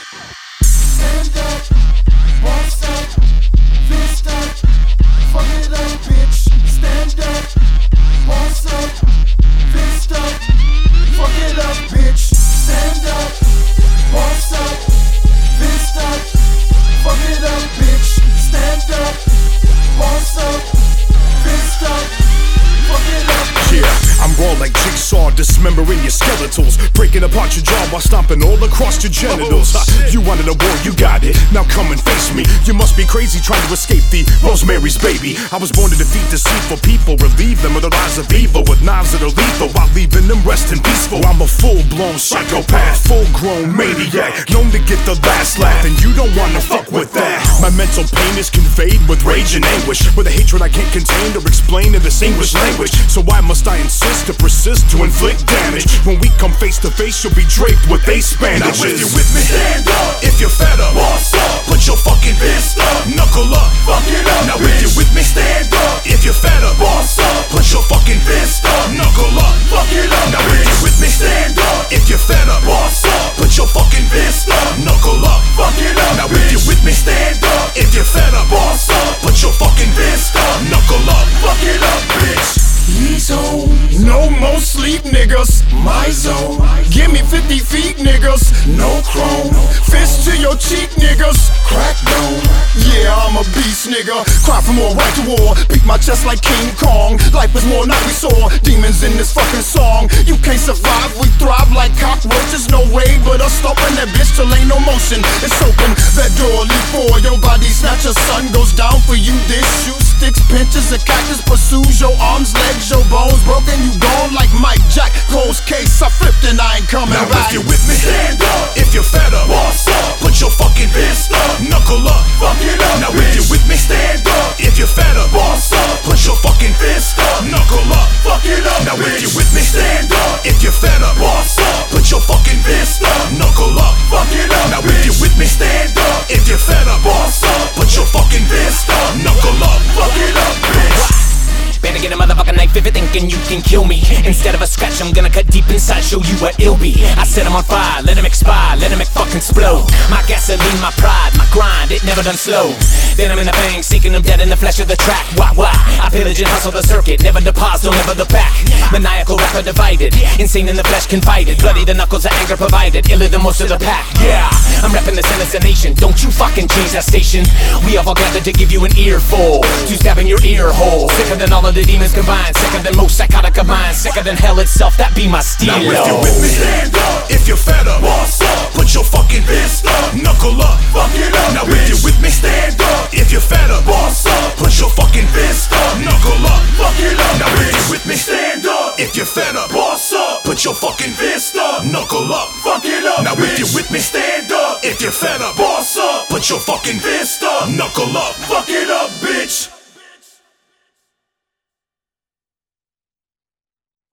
Stand up, boss up, fist up, fuck it up, bitch. Stand up, boss up, fist up, fuck it up, bitch. Stand up, boss up, fist up, fuck it up, bitch. Stand up, boss up, fist up, fuck it up, bitch. Yeah, I'm raw like jigsaw, dismembering your skeletals, breaking apart your jaw while stomping all across your genitals. You wanted a war, you got it, now come and face me. You must be crazy trying to escape the Rosemary's Baby. I was born to defeat deceitful people, relieve them of the lies of evil with knives that are lethal while leaving them resting peaceful. I'm a full-blown psychopath, full-grown maniac, known to get the last laugh, and you don't wanna fuck with that. My mental pain is conveyed with rage and anguish, with a hatred I can't contain or explain in this English language. So why must I insist to persist to inflict damage? When we come face to face, you'll be draped with ace bandages. Now if you're with me, stand up. If you're fed up, boss up. Put your fucking fist up. Knuckle up, fuck it up. Now bitch. If you're with me, stand up. If you're fed up, boss up. Put your fucking fist up. Knuckle up, fuck it up. Now bitch. If you're with me, stand up. If you're fed up, boss up. Put your fucking fist up. Knuckle up, fuck it up. Now bitch. If you're with me, stand up. If you're fed up, boss up. Put your fucking fist up. Knuckle up, fuck it up, bitch. Zone. No more sleep, niggas. My zone. Give me 50 feet, niggas. No chrome. Fist to your cheek, niggas. Crack dome. Yeah, I'm a beast, nigga. Cry for more, right to war. Beat my chest like King Kong. Life is more not we saw. Demons in this fucking song. You can't survive, we thrive like cockroaches. No way but us stomping that bitch till ain't no motion. It's open, that door leap for your body snatcher. Sun goes down for you. This shoe sticks, pinches, a cactus pursues your arms, legs, your bones broken. You gone like Mike Jack. Close case, I flipped and I ain't coming now back. If you're with me, stand up. If you're fed up, boss up. Put your fucking fist up. Knuckle up, fuck it up. Now bitch. If you're with me, stand up. If you're fed up, boss up. Put your fucking fist up. Knuckle up, fuck it up. Now bitch. If you're with me, stand up. If you're fed up, boss up. Put your fucking fist up. Knuckle up, fuck it up. Now bitch. If you're with me, stand up. If you're fed up, boss up. Put your fucking fist up. Knuckle up, fuck it up, bitch. Better get a motherfucking knife if you're thinking you can kill me. Instead of a scratch, I'm gonna cut deep inside, show you what it'll be. I set him on fire, let him expire, let him fucking explode. My gasoline, my pride, my grind, it never done slow. Then I'm in the bang, sinking them dead in the flesh of the track. Why? I pillage and hustle the circuit, never the pause, don't ever look back. Maniacal rapper divided, insane in the flesh confided. Bloody the knuckles of anger provided, iller than most of the pack. Yeah, I'm repping the sentence of nation, don't you fucking change that station. We have all gathered to give you an earful, to stab in your ear hole. Sicker than all of the demons combined, sicker than most psychotic of minds, sicker than hell itself, that be my steel. Now if you're with me, stand up. If you're fed up, boss up. Put your fucking fist up. Knuckle up, fuck it up. Now bitch. If you're with me, stand up. If you're fed up, boss up. Put your fucking fist up. Knuckle up, fuck it up. Now bitch. If you're with me, stand up. If you're fed up, boss up. Put your fucking fist up. Knuckle up, fuck it up. Now bitch. If you're with me, stand up. If you're fed up, boss up. Put your fucking fist up. Knuckle up, fuck it up, bitch.